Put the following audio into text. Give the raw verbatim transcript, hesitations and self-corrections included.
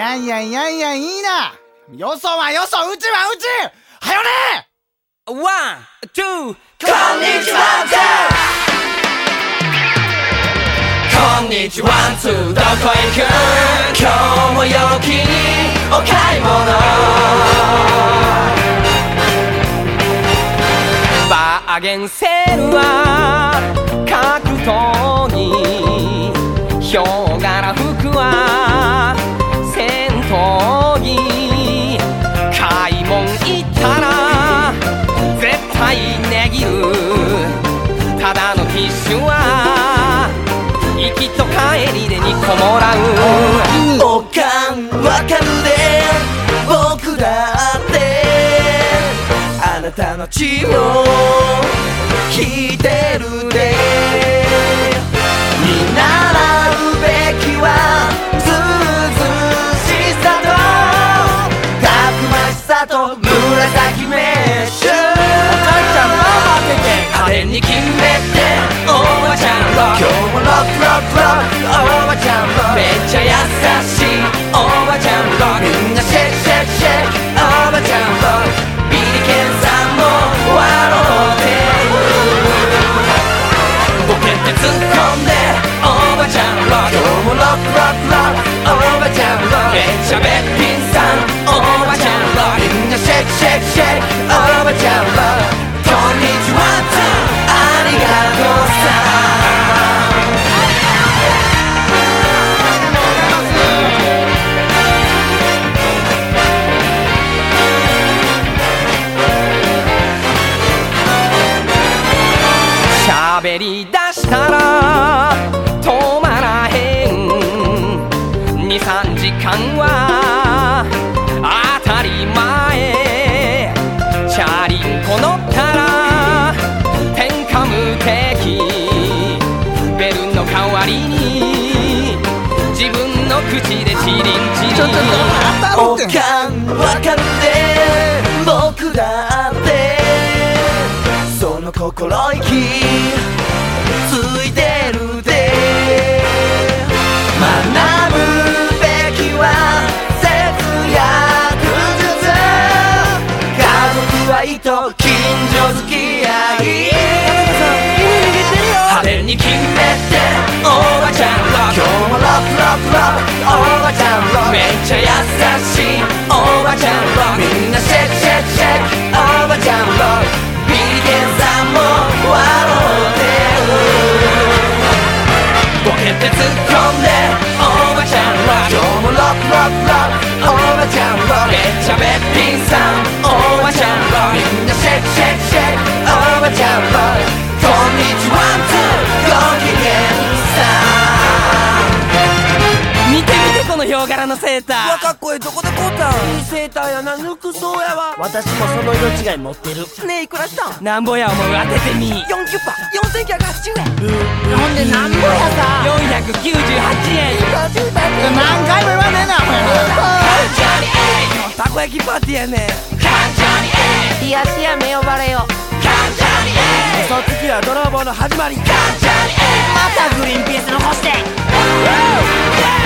やいやいやいやいいな。よそはよそ、うちはうち。はよね。 ワン、ツー、こんにちはこんにちはツー、どこ行く？今日も陽気にお買い物。 バーゲンセールは格闘技、ヒョウ柄服は戦闘技。買い物行ったら絶対値切る。ただのティッシュは行きと帰りでにこもらう。 おかんわかるで僕だってあなたの血を引いてるで。見習うべきはずうずうしさとたくましさと紫メッシュ。お母ちゃんママってて派手に決めておばちゃんロック。今日もロックロックロックおばちゃんロック。めっちゃ優しいおばちゃんロック。みんなシェイクシェイクシェイクおばちゃんロック。ビリケンさんも笑ってる。ボケて突っ込んでおばちゃんロック。今日もロックロックロックおばちゃんロック。めっちゃべっぴんさんおばちゃんロック。みんなシェイクシェイクシェイクおばちゃんロック。こんにちはありがとうさ。 喋り出したら止まらへん。に、さんじかんは当たり前。チャリンコ乗ったら天下無敵。ベルの代わりに自分の口でチリンチリン。 ちょっとおかんわかるで僕だってその心意気ついてるで。学ぶべきは節約術。家族愛と近所付き合い。派手に決めておばちゃんロック。今日もロックロックロックおばちゃんロック。めっちゃ優しいおばちゃんロック。みんなシェイクシェイクシェイクおばちゃんロック。ビリケンさんも笑ってる。ボケて突っ込んでおばちゃんロック。今日もロックロックロックおばちゃんロック。めっちゃべっぴんさんおばちゃんロック。みんなシェイクシェイクシェイクおばちゃんロック。こんにちはツーごきげんさ。 見て見てこのヒョウ柄のセーター。 うわかっこいい。どこで買うたん？いいセーターやな。ぬくそうやわ。私もその色違い持ってる。ねえいくらしたん？ なんぼや思う。当ててみ。 よんキュッパよんせんきゅうひゃくはちじゅうえん。 ほんでなんぼやさ。 よんひゃくきゅうじゅうはちえん。 何回も言わねえなお前。 たこ焼きパーティーやねん。 冷やしやめ呼ばれよ。 嘘つきは泥棒の始まり。 またグリーンピース残して。